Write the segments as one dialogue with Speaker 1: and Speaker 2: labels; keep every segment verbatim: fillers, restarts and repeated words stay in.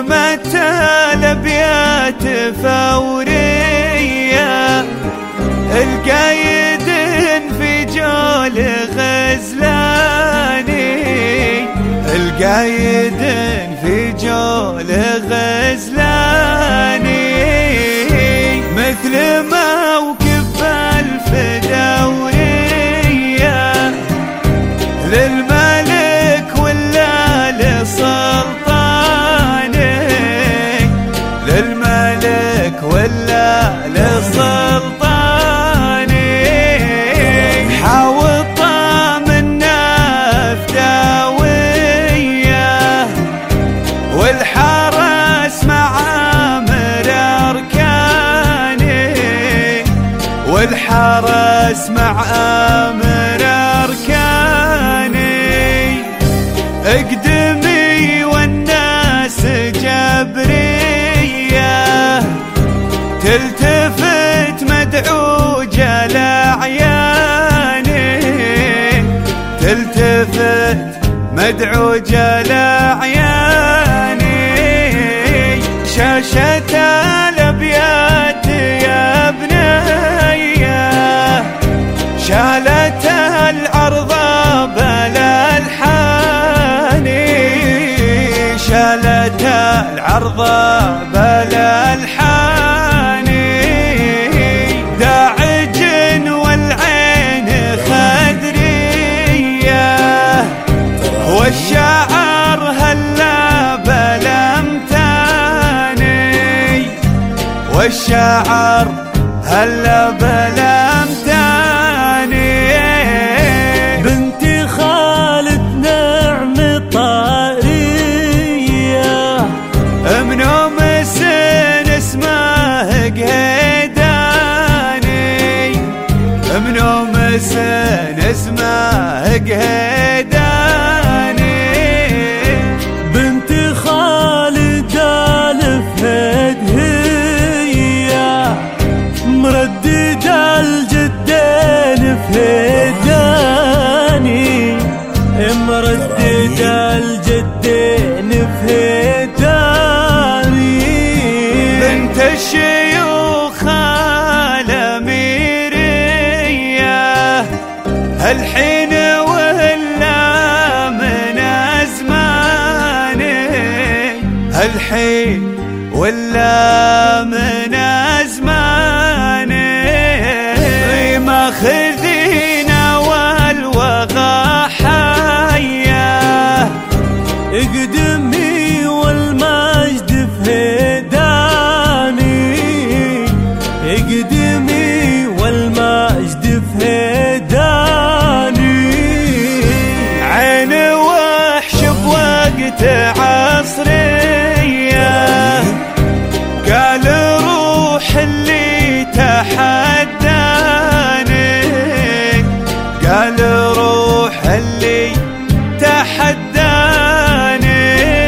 Speaker 1: نظمت الأبيات فورية، القايد في جول غزلاني، القايد في جول غزلاني، مثل موكب الفدورية، للملك ولا لسلطاني، للملك ولا لسلطاني، حاوطة منا فداوية، والحرس مع عامر أركاني، والحرس مع عامر أركاني، اقدمي والناس جبرية، تلتفت مدعوجة لعياني، تلتفت مدعوجة لعياني، شاشة الأبيات يا بنية، شالت العرض بالألحان، شالت العرض بالألحان، داعج والعين خدرية، والشعر هلا بالأمتاني، والشعر هلا بالأمتاني،
Speaker 2: بنتي خالد نعم طارية،
Speaker 1: من أم سن اسمه قهيداني، من أم سن اسمه قهيداني،
Speaker 2: بنتي خالد ألف هدية، مردد الجدين في هداني، مردد الجدين في هداني،
Speaker 1: بنت الشيوخ الأميرية، الحين ولا من أزماني، الحين ولا من أزماني، ماخذينا والوغى حية،
Speaker 2: اقدمي والمجد في هداني، اقدمي والمجد في هداني،
Speaker 1: عين وحش بوقت عصرية، قال روح اللي تحداني، قال روح اللي تحداني،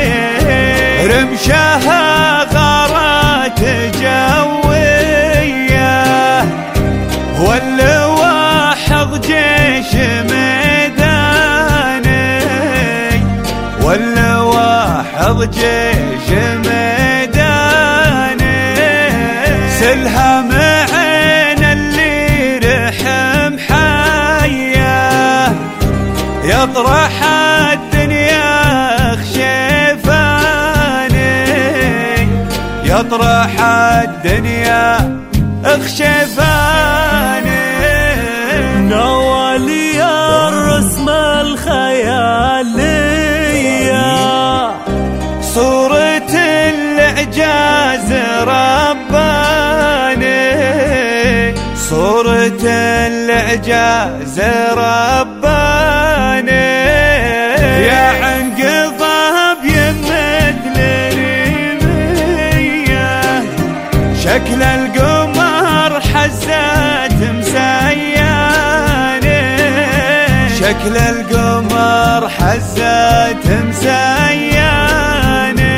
Speaker 1: رمشها غارات جوية، واللواحظ جيش ميداني، واللواحظ جيش ميداني، سلها معين اللي رحم حية، يطرح الدنيا اخشفاني، يطرح الدنيا اخشفاني،
Speaker 2: نوالي الرسم الخيالية،
Speaker 1: صورة الإعجاز رباني، صورة الإعجاز رباني، يا عنقضب يمثل ريمية، شكل القمر حزات مسياني، شكل القمر حزات مسياني،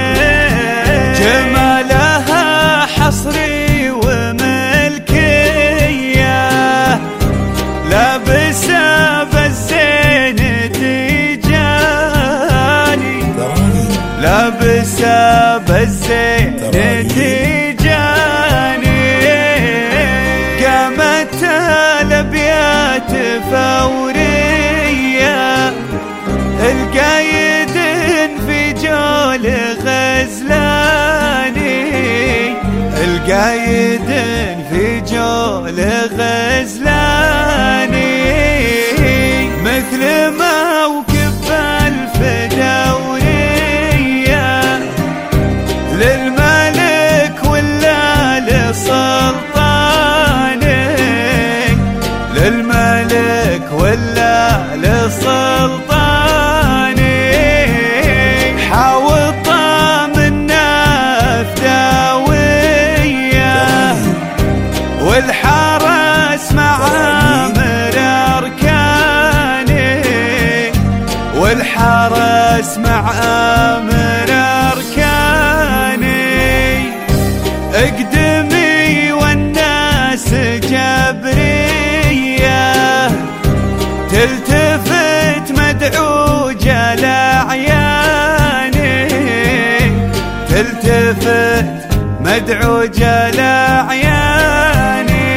Speaker 1: جمالها حصري وملكية، لابسة بالزين تجاني، لابسة لابسه بالزين تيجاني، قامت الابيات فوريه، القايد في جول غزلاني، القايد في جول غزلاني، مثل موكب الفدورية، للملك ولا لسلطاني، للملك ولا لسلطاني، حاوطة منا فداوية، والحرس مع امر اركاني، والحرس مع امر اركاني، اقدمي والناس جبريه، تلتفت مدعوجه لعياني، تلتفت مدعوجه لعياني،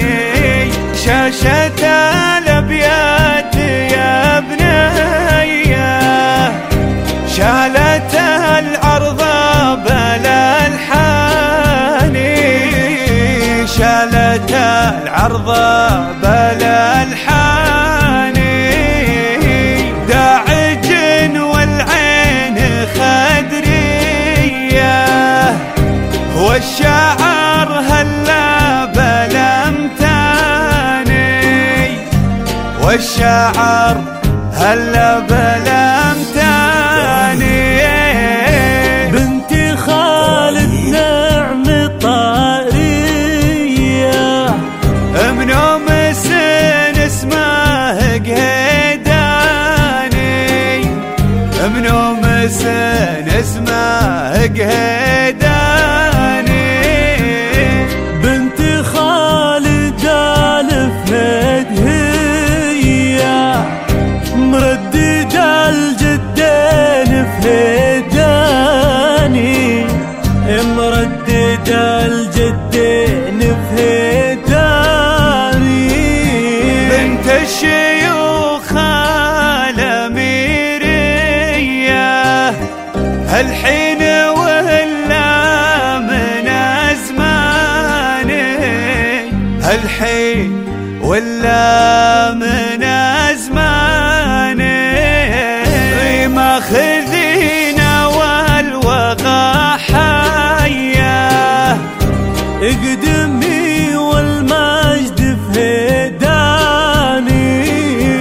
Speaker 1: شاشة الابيات يا بنيه، شالت العرض بالالحان، شالت العرض بالالحان، داعج والعين خدريه، والشعر هلا بلمتاني، والشعر هلا بلمتاني،
Speaker 2: بنتي خالد نعم طارية،
Speaker 1: من يوم سن اسمه قهيداني، من يوم سن اسمه قهيداني،
Speaker 2: بنتي خالد الف هدية، مرددة الجدين في هيداني، مرددة الجدين في هيداني،
Speaker 1: بنت الشيوخ الأميرية، هالحين ولا من أزماني، هالحين ولا من أزماني، ماخذينا والوغى حية،
Speaker 2: اقدمي والمجد في هيداني،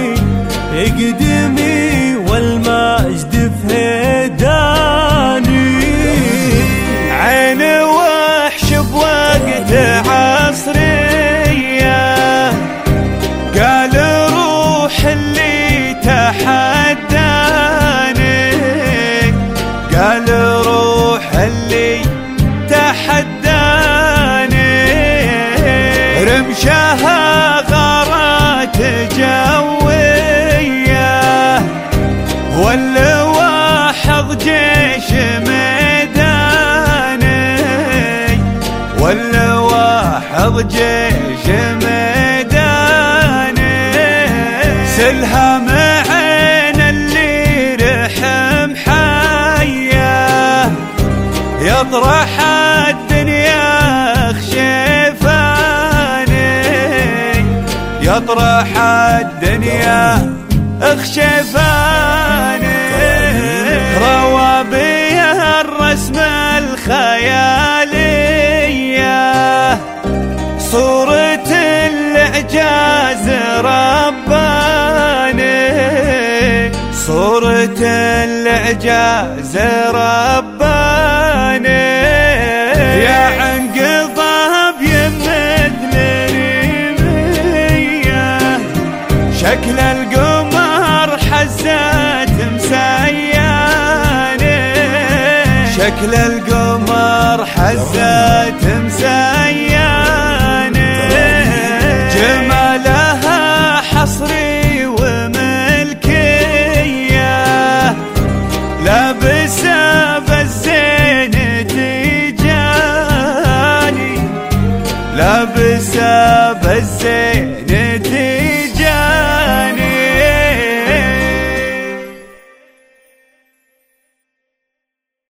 Speaker 2: اقدمي والمجد في هيداني،
Speaker 1: عين وحش بوقت عصرية، قال روح اللي تحداني، قال روح اللي تحداني، رمشها غارات جوية، واللواحظ جيش ميداني، واللواحظ جيش ميداني، سلهم عين اللي رحم حيه، يطرح الدنيا خشيفاني، يطرح الدنيا خشيفاني، روى بي الرسم الخيالية، صورة الإعجاز رباني، صورة الإعجاز رباني، يا عنقضب يمثل ريمية، شكل القمر حزات مسياني، شكل القمر حزات مسياني، جمالها حصري وملكية، لابسة بالزين لابسه بالزين